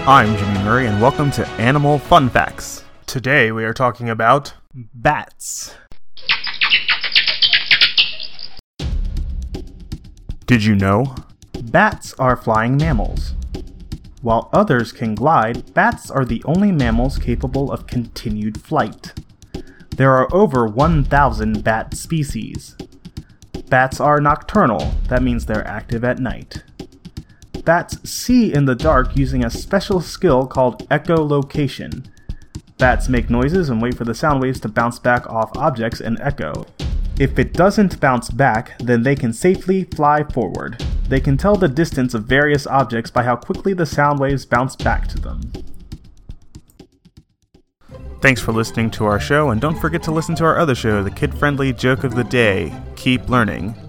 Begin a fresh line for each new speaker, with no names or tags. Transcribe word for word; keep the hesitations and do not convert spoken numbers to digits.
I'm Jimmy Murray, and welcome to Animal Fun Facts. Today we are talking about bats. Did you know? Bats are flying mammals. While others can glide, bats are the only mammals capable of continued flight. There are over one thousand bat species. Bats are nocturnal, that means they're active at night. Bats see in the dark using a special skill called echolocation. Bats make noises and wait for the sound waves to bounce back off objects and echo. If it doesn't bounce back, then they can safely fly forward. They can tell the distance of various objects by how quickly the sound waves bounce back to them. Thanks for listening to our show, and don't forget to listen to our other show, the kid-friendly joke of the day, Keep Learning.